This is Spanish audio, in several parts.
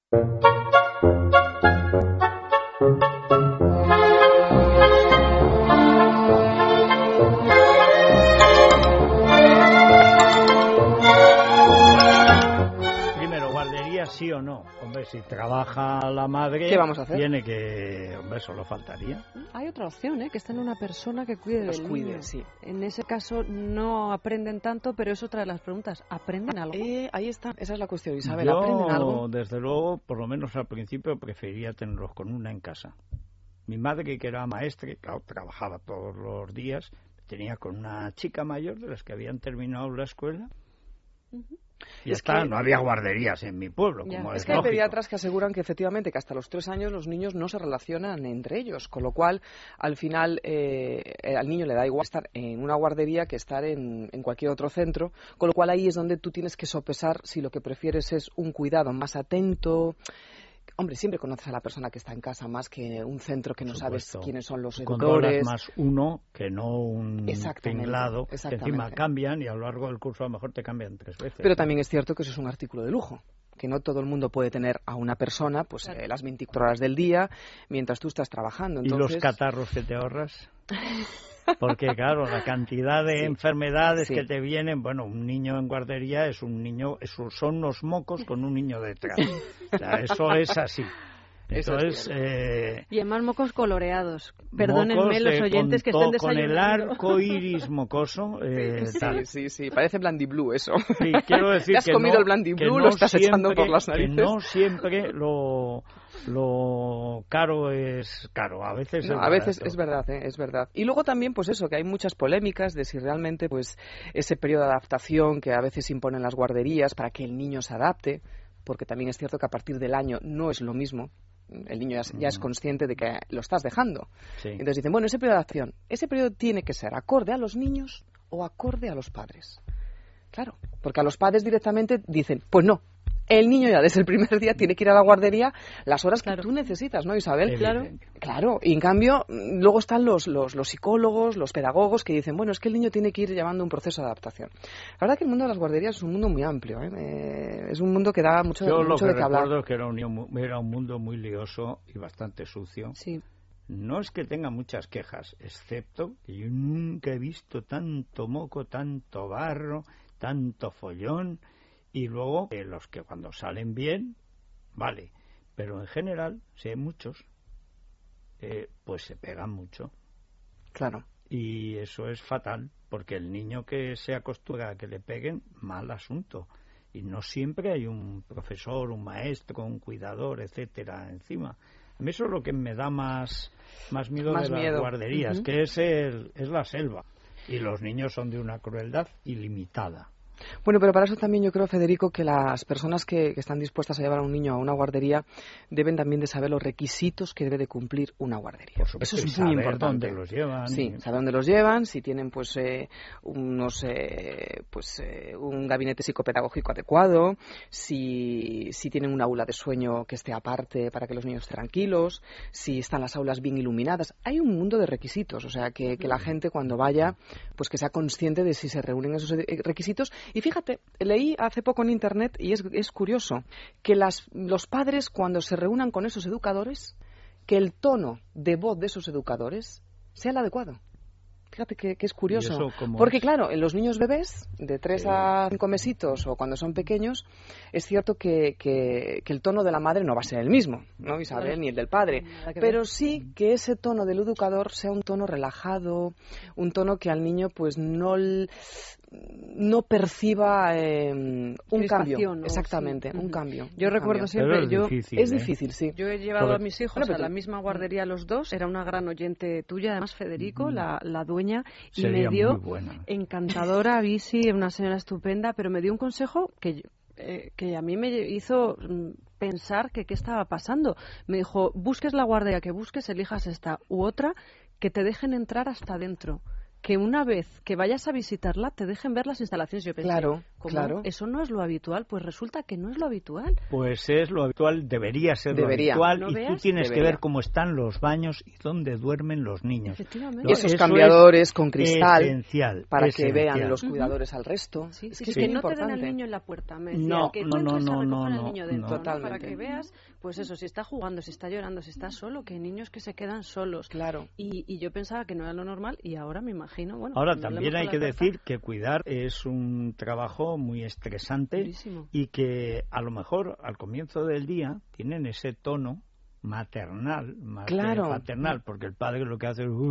Sí o no, hombre, si trabaja la madre, ¿qué vamos a hacer? Tiene que, hombre, solo faltaría. Hay otra opción, que está en una persona que cuide del niño. Sí. En ese caso no aprenden tanto, pero es otra de las preguntas. ¿Aprenden algo? Ahí está, esa es la cuestión, Isabel. ¿Aprenden algo? Desde luego, por lo menos al principio, prefería tenerlos con una en casa. Mi madre, que era maestra, que claro, trabajaba todos los días, tenía con una chica mayor de las que habían terminado la escuela. Y no había guarderías en mi pueblo, como es que hay pediatras que aseguran que efectivamente que hasta los 3 años los niños no se relacionan entre ellos, con lo cual al final al niño le da igual estar en una guardería que estar en cualquier otro centro, con lo cual ahí es donde tú tienes que sopesar si lo que prefieres es un cuidado más atento. Hombre, siempre conoces a la persona que está en casa más que un centro que no sabes quiénes son los educadores. Más uno que no un tinglado, que encima cambian y a lo largo del curso a lo mejor te cambian 3 veces. Pero también es cierto que eso es un artículo de lujo, que no todo el mundo puede tener a una persona pues las 24 horas del día mientras tú estás trabajando. Entonces... ¿Y los catarros que te ahorras? Porque claro, la cantidad de enfermedades que te vienen, bueno, un niño en guardería es un niño, son unos mocos con un niño detrás. O sea, eso es así. Entonces, y además mocos coloreados. Perdónenme los oyentes que estén desayunando. Con el arco iris mocoso. Sí, parece Blandiblue eso. Sí, quiero decir ¿te has comido el Blandiblue? Lo estás echando por las narices. Que no siempre lo caro es caro, a veces es verdad. Y luego también pues eso, que hay muchas polémicas de si realmente pues ese periodo de adaptación que a veces imponen las guarderías para que el niño se adapte, porque también es cierto que a partir del año no es lo mismo. El niño ya es consciente de que lo estás dejando. Sí. Entonces dicen, bueno, ese periodo de adaptación, ese periodo tiene que ser acorde a los niños o acorde a los padres. Claro, porque a los padres directamente dicen, pues no, el niño ya desde el primer día tiene que ir a la guardería las horas que tú necesitas, ¿no, Isabel? Claro. Y en cambio, luego están los psicólogos, los pedagogos que dicen, bueno, es que el niño tiene que ir llevando un proceso de adaptación. La verdad que el mundo de las guarderías es un mundo muy amplio, es un mundo que da mucho de qué hablar. Yo lo que recuerdo es que era un mundo muy lioso y bastante sucio. Sí. No es que tenga muchas quejas, excepto que yo nunca he visto tanto moco, tanto barro, tanto follón. Y luego, los que cuando salen bien, vale, pero en general, si hay muchos, pues se pegan mucho. Claro. Y eso es fatal, porque el niño que se acostumbra a que le peguen, mal asunto. Y no siempre hay un profesor, un maestro, un cuidador, etcétera, encima. A mí eso es lo que me da más miedo de las guarderías, que es la selva. Y los niños son de una crueldad ilimitada. Bueno, pero para eso también yo creo, Federico, que las personas que están dispuestas a llevar a un niño a una guardería deben también de saber los requisitos que debe de cumplir una guardería. Por supuesto, eso es muy importante. Dónde los llevan. Sí, saber dónde los llevan, si tienen pues un gabinete psicopedagógico adecuado, si tienen un aula de sueño que esté aparte para que los niños estén tranquilos, si están las aulas bien iluminadas. Hay un mundo de requisitos, o sea, que la gente cuando vaya, pues que sea consciente de si se reúnen esos requisitos. Y fíjate, leí hace poco en Internet, y es curioso, que los padres cuando se reúnan con esos educadores, que el tono de voz de esos educadores sea el adecuado. Fíjate que es curioso, porque claro, en los niños bebés de 3 a 5 mesitos o cuando son pequeños, es cierto que el tono de la madre no va a ser el mismo, ¿no, Isabel? Ni el del padre, pero sí que ese tono del educador sea un tono relajado, un tono que al niño pues no perciba un cambio, exactamente, un cambio. Yo recuerdo siempre, es difícil, sí. Yo he llevado a mis hijos a la misma guardería los dos, era una gran oyente tuya, además Federico, la dueña, y me dio encantadora, Bisi, una señora estupenda, pero me dio un consejo que a mí me hizo pensar que qué estaba pasando. Me dijo, busques la guardería que busques, elijas esta u otra, que te dejen entrar hasta adentro. Que una vez que vayas a visitarla te dejen ver las instalaciones. Yo pensé, Claro. Eso no es lo habitual, pues resulta que no es lo habitual. Pues es lo habitual, debería ser lo habitual, ¿no? Y tú tienes que ver cómo están los baños y dónde duermen los niños. Y esos cambiadores con cristal para que vean los cuidadores al resto. Sí, que no te den al niño en la puerta, me decía, que tú entres a recoger al niño dentro, ¿no? Para que veas, pues eso, si está jugando, si está llorando, si está solo, que hay niños que se quedan solos. Claro. Y yo pensaba que no era lo normal y ahora me imagino, bueno. Ahora también hay que decir que cuidar es un trabajo muy estresante. Durísimo. Y que a lo mejor al comienzo del día tienen ese tono maternal, más que paternal, porque el padre lo que hace es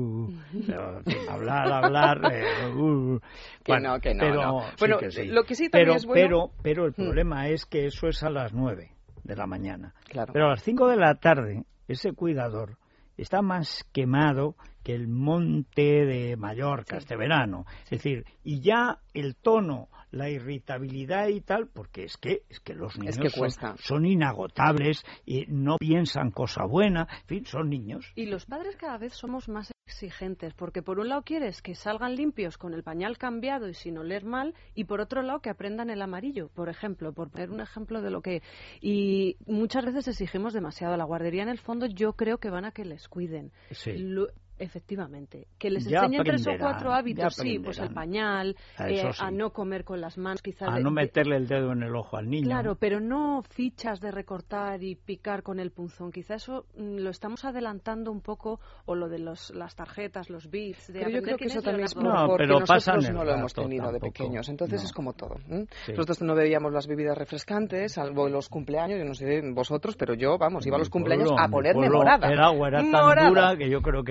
hablar bueno, sí. Lo que sí también es bueno... pero el problema es que eso es a las 9 de la mañana. Claro. Pero a las 5 de la tarde ese cuidador está más quemado que el monte de Mallorca este verano. Es decir, y ya el tono, la irritabilidad y tal, porque es que los niños son inagotables y no piensan cosa buena, en fin, son niños. Y los padres cada vez somos más exigentes, porque por un lado quieres que salgan limpios con el pañal cambiado y sin oler mal, y por otro lado que aprendan el amarillo, por ejemplo, por poner un ejemplo de lo que... Y muchas veces exigimos demasiado. A la guardería, en el fondo, yo creo que van a que les cuiden. Sí. Efectivamente, que les enseñen 3 o 4 hábitos, sí, pues el pañal, a no comer con las manos, quizás a no meterle el dedo en el ojo al niño. Claro, pero no fichas de recortar y picar con el punzón. Quizás eso lo estamos adelantando un poco, o lo de las tarjetas, los bits. Pero yo creo que eso también es porque nosotros no lo hemos tenido de pequeños. Entonces es como todo. Sí. Nosotros no bebíamos las bebidas refrescantes, salvo en los cumpleaños. Yo no sé vosotros, pero yo, iba a los cumpleaños a ponerme morada. El agua era tan dura que yo creo que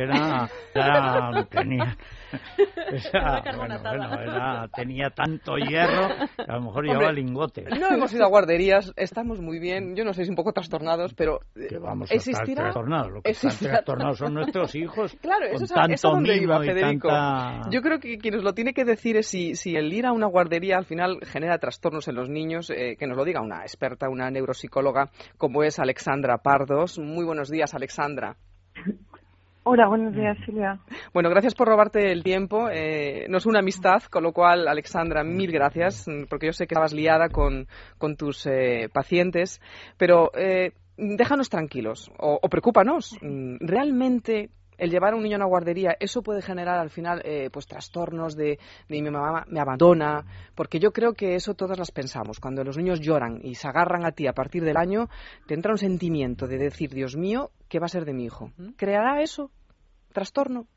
tenía tanto hierro que a lo mejor llevaba lingote. No hemos ido a guarderías, estamos muy bien, yo no sé si un poco trastornados, pero que vamos a estar trastornados. Lo que están trastornados son nuestros hijos. Claro, eso es donde iba, Federico. Yo creo que quien nos lo tiene que decir es si el ir a una guardería al final genera trastornos en los niños, que nos lo diga una experta, una neuropsicóloga como es Alexandra Pardos. Muy buenos días, Alexandra. Hola, buenos días, Silvia. Bueno, gracias por robarte el tiempo. No es una amistad, con lo cual, Alexandra, mil gracias, porque yo sé que estabas liada con tus pacientes, pero déjanos tranquilos o preocúpanos. ¿Realmente el llevar a un niño a una guardería, eso puede generar al final pues trastornos de mi mamá me abandona? Porque yo creo que eso todas las pensamos. Cuando los niños lloran y se agarran a ti a partir del año, te entra un sentimiento de decir, Dios mío, ¿qué va a ser de mi hijo? ¿Creará eso trastorno?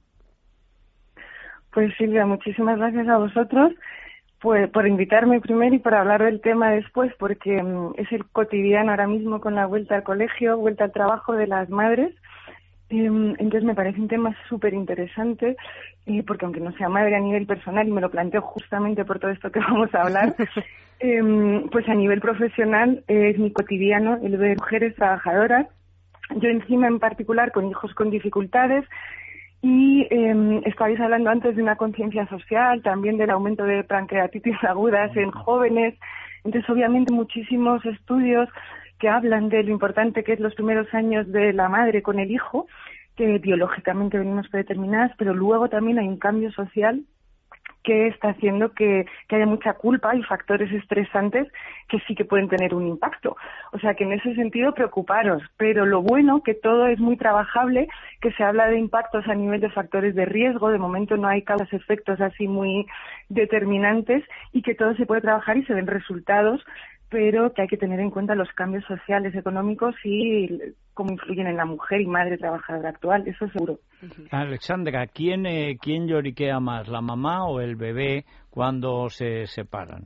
Pues Silvia, muchísimas gracias a vosotros por invitarme primero y por hablar del tema después, porque es el cotidiano ahora mismo con la vuelta al colegio, vuelta al trabajo de las madres. Entonces me parece un tema súper interesante, porque aunque no sea madre a nivel personal, y me lo planteo justamente por todo esto que vamos a hablar, pues a nivel profesional es mi cotidiano el ver mujeres trabajadoras, yo encima en particular con hijos con dificultades, y estabais hablando antes de una conciencia social, también del aumento de pancreatitis agudas en jóvenes. Entonces obviamente muchísimos estudios que hablan de lo importante que es los primeros años de la madre con el hijo, que biológicamente venimos predeterminadas, pero luego también hay un cambio social que está haciendo que haya mucha culpa y factores estresantes que sí que pueden tener un impacto. O sea que en ese sentido preocuparos, pero lo bueno que todo es muy trabajable, que se habla de impactos a nivel de factores de riesgo, de momento no hay causas efectos así muy determinantes y que todo se puede trabajar y se ven resultados, pero que hay que tener en cuenta los cambios sociales, económicos y cómo influyen en la mujer y madre trabajadora actual, eso seguro. Alexandra, ¿quién lloriquea más, la mamá o el bebé cuando se separan?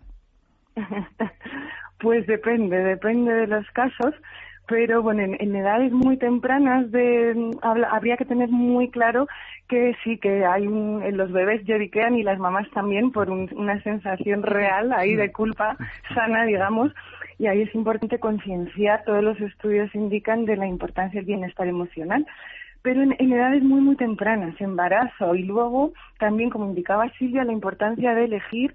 Pues depende de los casos, pero bueno, en edades muy tempranas habría que tener muy claro que sí, que hay los bebés lloriquean y las mamás también por una sensación real ahí de culpa sana, digamos, y ahí es importante concienciar, todos los estudios indican de la importancia del bienestar emocional, pero en edades muy muy tempranas, embarazo, y luego también, como indicaba Silvia, la importancia de elegir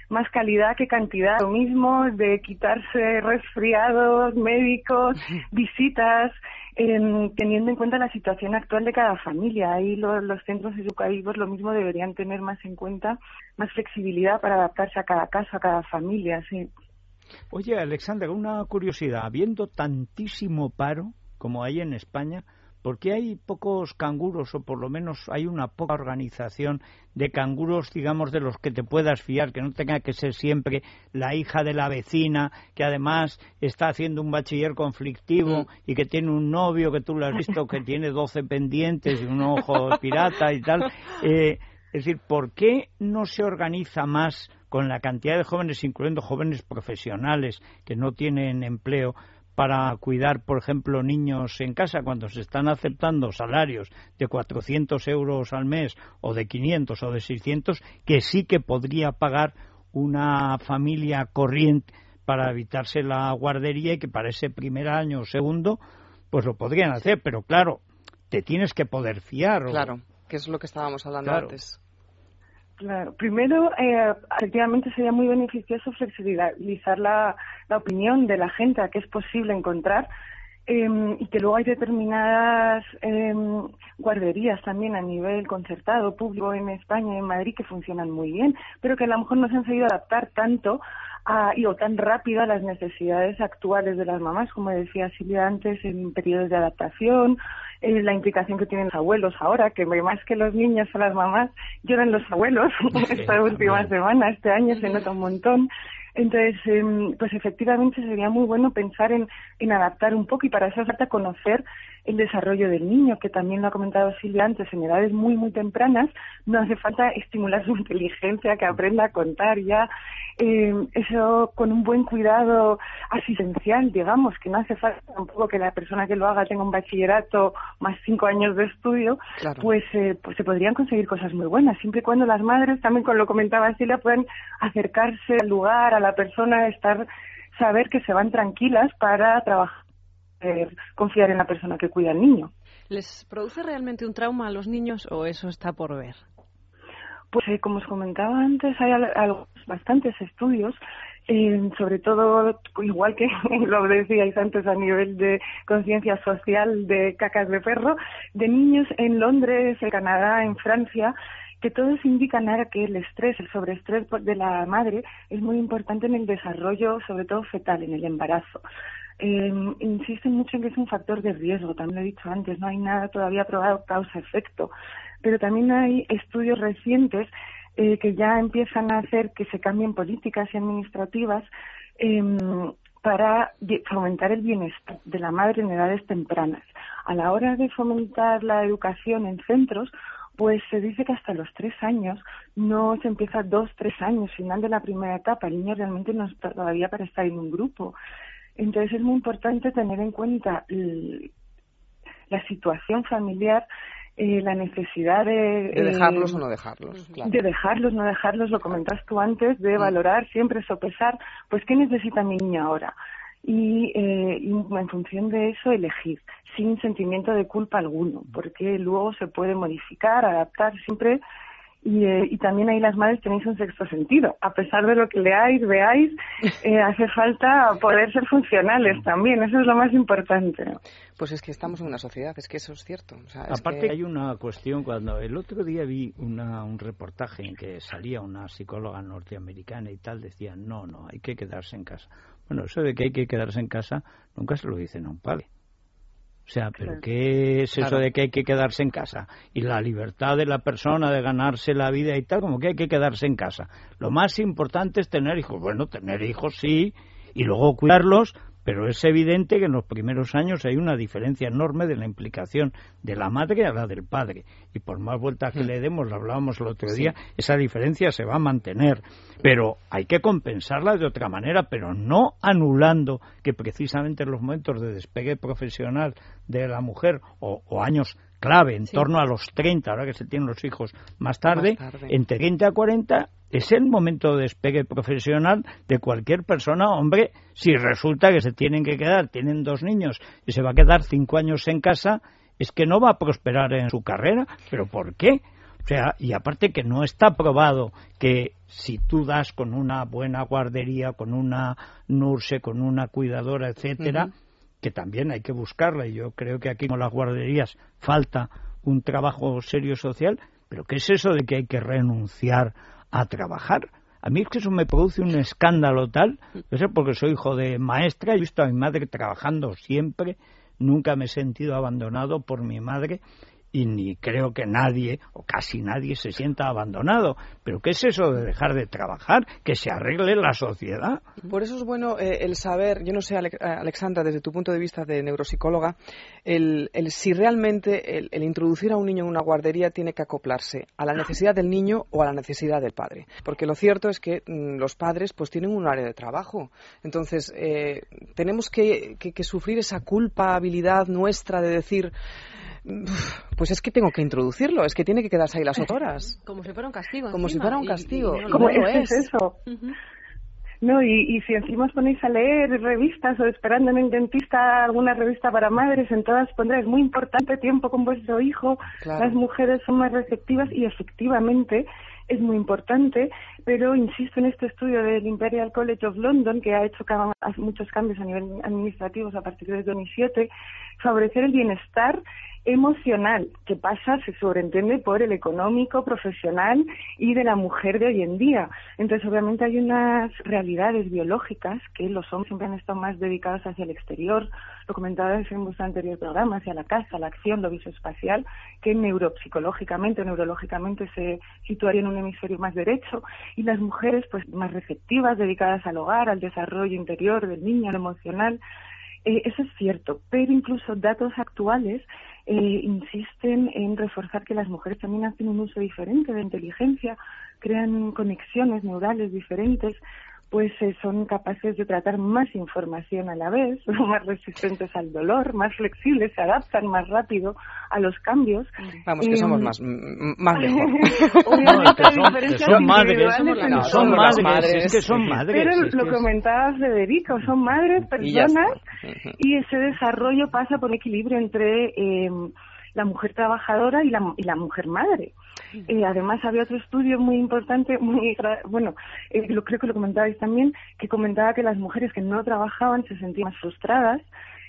más calidad que cantidad. Lo mismo de quitarse resfriados, médicos, visitas, teniendo en cuenta la situación actual de cada familia. Ahí los centros educativos lo mismo deberían tener más en cuenta, más flexibilidad para adaptarse a cada caso, a cada familia, sí. Oye, Alexandra, una curiosidad. Habiendo tantísimo paro como hay en España, ¿por qué hay pocos canguros, o por lo menos hay una poca organización de canguros, digamos, de los que te puedas fiar, que no tenga que ser siempre la hija de la vecina, que además está haciendo un bachiller conflictivo y que tiene un novio, que tú lo has visto, que tiene 12 pendientes y un ojo pirata y tal? Es decir, ¿por qué no se organiza más con la cantidad de jóvenes, incluyendo jóvenes profesionales que no tienen empleo, para cuidar, por ejemplo, niños en casa, cuando se están aceptando salarios de 400 euros al mes, o de 500 o de 600, que sí que podría pagar una familia corriente para evitarse la guardería, y que para ese primer año o segundo pues lo podrían hacer, pero claro, te tienes que poder fiar. Claro, que es lo que estábamos hablando antes. Claro, primero, efectivamente sería muy beneficioso flexibilizar la opinión de la gente, a qué es posible encontrar, y que luego hay determinadas guarderías también a nivel concertado, público en España y en Madrid, que funcionan muy bien, pero que a lo mejor no se han sabido adaptar tanto o tan rápido a las necesidades actuales de las mamás, como decía Silvia antes, en periodos de adaptación, la implicación que tienen los abuelos ahora, que más que los niños o las mamás lloran los abuelos esta última semana, este año se nota un montón. Entonces, pues efectivamente sería muy bueno pensar en adaptar un poco, y para eso falta conocer el desarrollo del niño, que también lo ha comentado Silvia antes, en edades muy, muy tempranas no hace falta estimular su inteligencia, que aprenda a contar ya, eso con un buen cuidado asistencial, digamos, que no hace falta tampoco que la persona que lo haga tenga un bachillerato más 5 años de estudio, claro. Pues se podrían conseguir cosas muy buenas, siempre y cuando las madres, también como lo comentaba Silvia, puedan acercarse al lugar, a la persona, saber que se van tranquilas para trabajar, confiar en la persona que cuida al niño. ¿Les produce realmente un trauma a los niños o eso está por ver? Pues como os comentaba antes, hay bastantes estudios, sobre todo, igual que lo decíais antes a nivel de conciencia social de cacas de perro, de niños en Londres, en Canadá, en Francia, que todos indican ahora que el estrés, el sobreestrés de la madre es muy importante en el desarrollo, sobre todo fetal, en el embarazo. Insisten mucho en que es un factor de riesgo, también lo he dicho antes, no hay nada todavía probado causa-efecto, pero también hay estudios recientes que ya empiezan a hacer que se cambien políticas y administrativas para fomentar el bienestar de la madre en edades tempranas. A la hora de fomentar la educación en centros, pues se dice que hasta los 3 años, no se empieza 2-3 años, final de la primera etapa, el niño realmente no está todavía para estar en un grupo. Entonces es muy importante tener en cuenta la situación familiar, la necesidad de dejarlos o no dejarlos, claro. De dejarlos, no dejarlos, lo comentas tú antes, de valorar, siempre sopesar, pues qué necesita mi niño ahora. Y en función de eso elegir, sin sentimiento de culpa alguno, porque luego se puede modificar, adaptar siempre. Y también ahí las madres tenéis un sexto sentido. A pesar de lo que leáis, veáis, hace falta poder ser funcionales también. Eso es lo más importante. Pues es que estamos en una sociedad, es que eso es cierto. O sea, aparte hay una cuestión, cuando el otro día vi un reportaje en que salía una psicóloga norteamericana y tal, decía, no, hay que quedarse en casa. Bueno, eso de que hay que quedarse en casa nunca se lo dicen a un padre. O sea, ¿pero qué es eso de que hay que quedarse en casa? Y la libertad de la persona de ganarse la vida y tal, como que hay que quedarse en casa. Lo más importante es tener hijos. Bueno, tener hijos sí, y luego cuidarlos, pero es evidente que en los primeros años hay una diferencia enorme de la implicación de la madre a la del padre. Y por más vueltas que le demos, lo hablábamos el otro día, esa diferencia se va a mantener. Pero hay que compensarla de otra manera, pero no anulando que precisamente en los momentos de despegue profesional de la mujer o años clave, en torno a los 30, ahora que se tienen los hijos más tarde, entre 30 a 40, es el momento de despegue profesional de cualquier persona. Hombre, si resulta que se tienen que quedar, tienen 2 niños y se va a quedar 5 años en casa, es que no va a prosperar en su carrera. ¿Pero por qué? O sea, y aparte que no está probado que si tú das con una buena guardería, con una nurse, con una cuidadora, etcétera, que también hay que buscarla, y yo creo que aquí con las guarderías falta un trabajo serio social, pero ¿qué es eso de que hay que renunciar a trabajar? A mí es que eso me produce un escándalo tal, no sé, porque soy hijo de maestra, he visto a mi madre trabajando siempre, nunca me he sentido abandonado por mi madre, y ni creo que nadie, o casi nadie, se sienta abandonado. ¿Pero qué es eso de dejar de trabajar? Que se arregle la sociedad. Por eso es bueno el saber, yo no sé, Alexandra, desde tu punto de vista de neuropsicóloga, el si realmente el introducir a un niño en una guardería tiene que acoplarse a la necesidad del niño o a la necesidad del padre. Porque lo cierto es que los padres pues tienen un área de trabajo. Entonces, tenemos que sufrir esa culpabilidad nuestra de decir... Pues es que tengo que introducirlo, es que tiene que quedarse ahí las 8 horas. Como si fuera un castigo. Como si fuera un castigo. Como es eso. No, y si encima os ponéis a leer revistas o esperando en el dentista alguna revista para madres, en todas pondréis muy importante tiempo con vuestro hijo, claro. Las mujeres son más receptivas y efectivamente es muy importante, pero insisto en este estudio del Imperial College of London, que ha hecho muchos cambios a nivel administrativos a partir de 2007, favorecer el bienestar emocional, que pasa, se sobreentiende, por el económico, profesional y de la mujer de hoy en día. Entonces, obviamente hay unas realidades biológicas que los hombres siempre han estado más dedicados hacia el exterior, lo comentabais en vuestro anterior programa, hacia la casa, la acción, lo visoespacial, que neuropsicológicamente, neurológicamente se situaría en un hemisferio más derecho, y las mujeres pues más receptivas, dedicadas al hogar, al desarrollo interior del niño, al emocional. Eso es cierto, pero incluso datos actuales insisten en reforzar que las mujeres también hacen un uso diferente de inteligencia, crean conexiones neurales diferentes, pues son capaces de tratar más información a la vez, son más resistentes al dolor, más flexibles, se adaptan más rápido a los cambios. Vamos, que somos más mejor. Obviamente hay diferencias son madres, individuales. son madres. Pero lo comentaba Federico, son madres, personas, y ese desarrollo pasa por equilibrio entre la mujer trabajadora y la mujer madre. Además había otro estudio muy importante, creo que lo comentabais también, que comentaba que las mujeres que no trabajaban se sentían más frustradas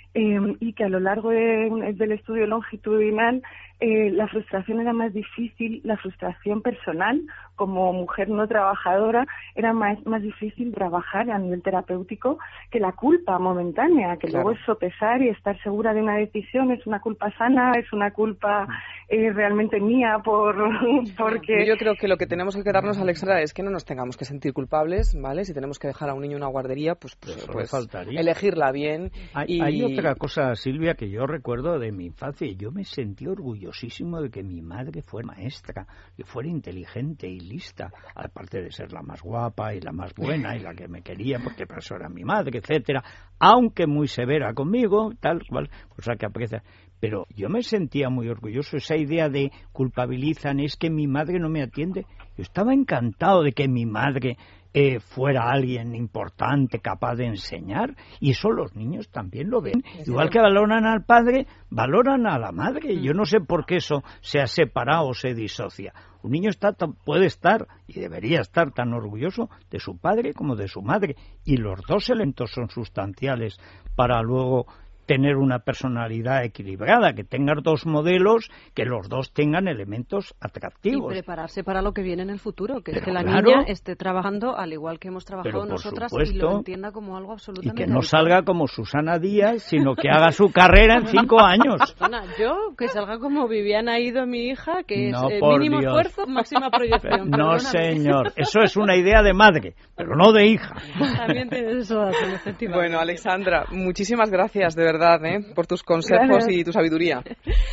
y que a lo largo del estudio longitudinal la frustración era más difícil, la frustración personal como mujer no trabajadora era más difícil trabajar a nivel terapéutico que la culpa momentánea, que claro. Luego es sopesar y estar segura de una decisión, es una culpa sana, es una culpa realmente mía porque... Yo creo que lo que tenemos que quedarnos, Alexandra, es que no nos tengamos que sentir culpables, ¿vale? Si tenemos que dejar a un niño en una guardería, pues elegirla bien. Hay otra cosa, Silvia, que yo recuerdo de mi infancia, y yo me sentí orgullosísimo de que mi madre fuera maestra, que fuera inteligente y lista, aparte de ser la más guapa y la más buena y la que me quería porque por eso era mi madre, etcétera, aunque muy severa conmigo, tal cual, cosa que aprecia. Pero yo me sentía muy orgulloso, esa idea de culpabilizan, es que mi madre no me atiende. Yo estaba encantado de que mi madre fuera alguien importante, capaz de enseñar, y eso los niños también lo ven. Igual que valoran al padre, valoran a la madre. Yo no sé por qué eso se ha separado o se disocia. Un niño puede estar, y debería estar, tan orgulloso de su padre como de su madre, y los dos elementos son sustanciales para luego tener una personalidad equilibrada, que tengan dos modelos, que los dos tengan elementos atractivos. Y prepararse para lo que viene en el futuro, que es que la niña esté trabajando al igual que hemos trabajado nosotras, y lo entienda como algo absolutamente... Y que no salga como Susana Díaz, sino que haga su carrera en 5 años. Yo, que salga como Viviana Ido, mi hija, que es mínimo esfuerzo, máxima proyección. No, señor, eso es una idea de madre, pero no de hija. También tienes eso, efectivamente. Bueno, Alexandra, muchísimas gracias, de verdad, por tus consejos. Gracias. Y tu sabiduría.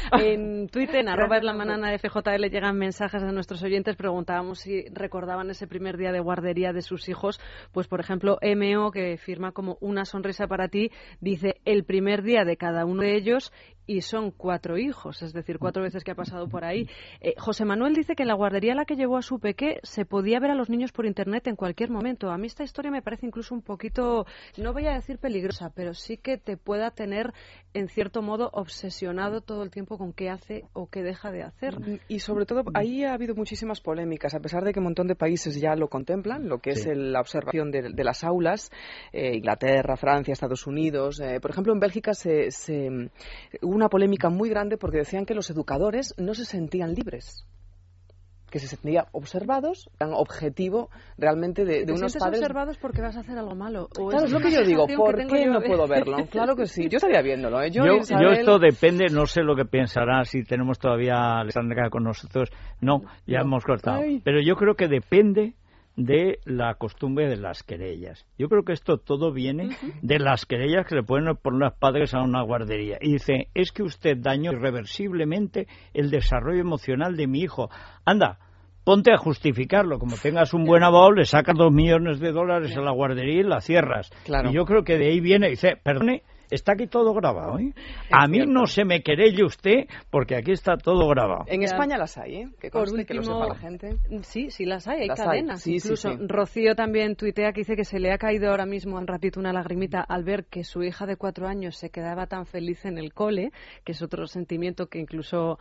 En Twitter, en @lamanana de FJL, llegan mensajes de nuestros oyentes. Preguntábamos si recordaban ese primer día de guardería de sus hijos. Pues, por ejemplo, MO, que firma como una sonrisa para ti, dice el primer día de cada uno de ellos y son 4 hijos, es decir, 4 veces que ha pasado por ahí. José Manuel dice que en la guardería a la que llevó a su peque se podía ver a los niños por internet en cualquier momento. A mí esta historia me parece incluso un poquito, no voy a decir peligrosa, pero sí que te pueda tener en cierto modo obsesionado todo el tiempo con qué hace o qué deja de hacer. Y sobre todo ahí ha habido muchísimas polémicas, a pesar de que un montón de países ya lo contemplan, lo que es la observación de las aulas, Inglaterra, Francia, Estados Unidos. Por ejemplo, en Bélgica hubo una polémica muy grande porque decían que los educadores no se sentían libres, que se sentían observados, tan objetivo realmente de unos padres. Observados porque vas a hacer algo malo. Claro, es lo que yo digo, ¿por qué no puedo verlo? Claro que sí, yo estaría viéndolo. Yo esto depende, no sé lo que pensará, si tenemos todavía a Alessandra con nosotros. No, ya hemos cortado. Pero yo creo que depende de la costumbre de las querellas. Yo creo que esto todo viene de las querellas que le pueden poner los padres a una guardería. Y dice, es que usted dañó irreversiblemente el desarrollo emocional de mi hijo. Anda, ponte a justificarlo. Como tengas un buen abogado, le sacas $2 millones a la guardería y la cierras. Claro. Y yo creo que de ahí viene, dice, perdone, está aquí todo grabado, ¿eh? A mí no se me querelle usted, porque aquí está todo grabado. En España las hay, ¿eh? Que conste, que lo sepa la gente. Sí las hay cadenas. Sí, incluso sí. Rocío también tuitea que dice que se le ha caído ahora mismo un ratito una lagrimita al ver que su hija de 4 años se quedaba tan feliz en el cole, que es otro sentimiento que incluso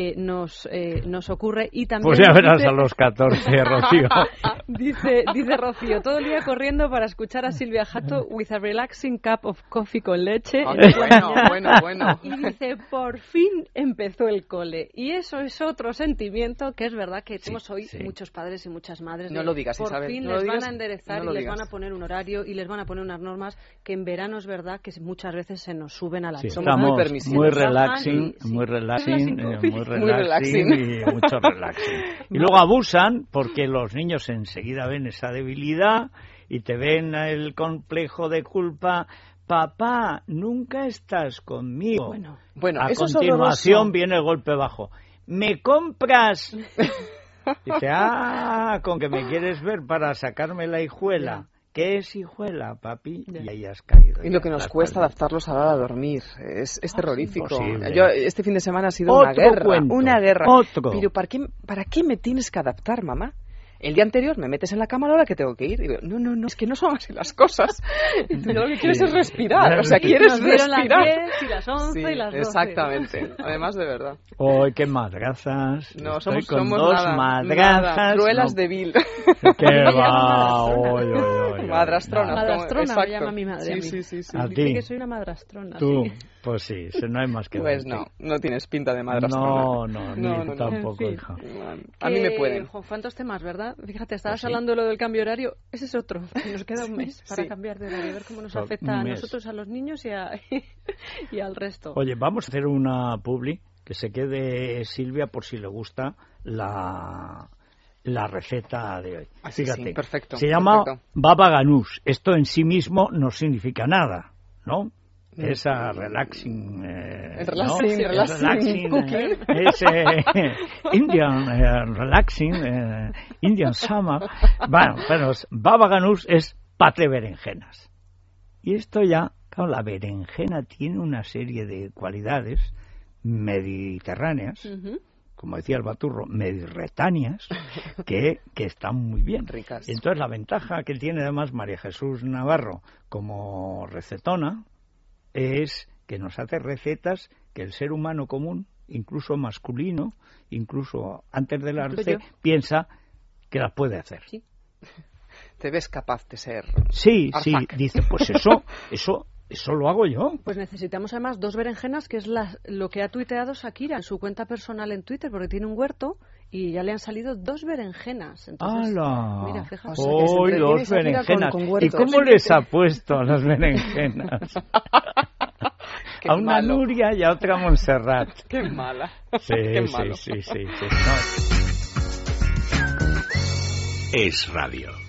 nos ocurre. Y también pues ya verás a los 14, Rocío. dice Rocío, todo el día corriendo para escuchar a Silvia Jato with a relaxing cup of coffee con leche. Bueno. Y dice, por fin empezó el cole. Y eso es otro sentimiento que es verdad que tenemos hoy muchos padres y muchas madres. No lo digas, Isabel. Por fin les van a enderezar y les van a poner un horario y les van a poner unas normas que en verano es verdad que muchas veces se nos suben a la Somos muy permisivos. Muy relaxing y mucho relaxing. Y luego abusan porque los niños enseguida ven esa debilidad y te ven el complejo de culpa. Papá, nunca estás conmigo. Bueno, a continuación viene el golpe bajo. ¿Me compras? Dice, con que me quieres ver para sacarme la hijuela. ¿Qué es hijuela, papi? Y ahí has caído. Y lo que nos cuesta adaptarlos a la hora de dormir. Es terrorífico. Yo, este fin de semana ha sido una guerra. Pero ¿para qué me tienes que adaptar, mamá? El día anterior me metes en la cama a la hora que tengo que ir. Y digo, no, es que no son así las cosas. Lo que quieres es respirar. O sea, quieres respirar. Las 10 y las 11 y las 12. Exactamente. Además, de verdad. ¡Ay, qué madrazas! No, somos dos madrazas. Cruelas de Vil. ¡Qué va! Madrastrona. Madrastrona me llama mi madre. Sí. ¿A ti? Dice que soy una madrastrona. Tú, pues sí, no hay más que pues decir. No tienes pinta de madrastrona. No, tampoco, hija. A mí me pueden. ¿Cuántos temas, verdad? Fíjate, estabas hablando de lo del cambio horario. Ese es otro. Nos queda un mes para cambiar de horario. A ver cómo nos afecta a nosotros, a los niños y al resto. Oye, vamos a hacer una publi que se quede Silvia por si le gusta la receta de hoy. Fíjate, perfecto. Se llama baba ganús. Esto en sí mismo no significa nada, ¿no? Es relaxing, relaxing es Indian relaxing, Indian summer. Bueno, pero baba ganús es pate berenjenas. Y esto ya, claro, la berenjena tiene una serie de cualidades mediterráneas, como decía el Baturro, mediterráneas, que están muy bien. Ricas. Y entonces la ventaja que tiene además María Jesús Navarro como recetona es que nos hace recetas que el ser humano común, incluso masculino, incluso antes del arte, piensa que las puede hacer. Sí. ¿Te ves capaz de ser? Sí, dice, pues eso lo hago yo. Pues necesitamos además 2 berenjenas, que es lo que ha tuiteado Shakira en su cuenta personal en Twitter, porque tiene un huerto y ya le han salido 2 berenjenas. Entonces, mira, fíjate. ¡Oh, 2 berenjenas! ¿Y cómo les ha puesto a las berenjenas? A una malo. Nuria y a otra Montserrat. ¡Qué mala! Sí, Qué malo. Sí. No. Es radio.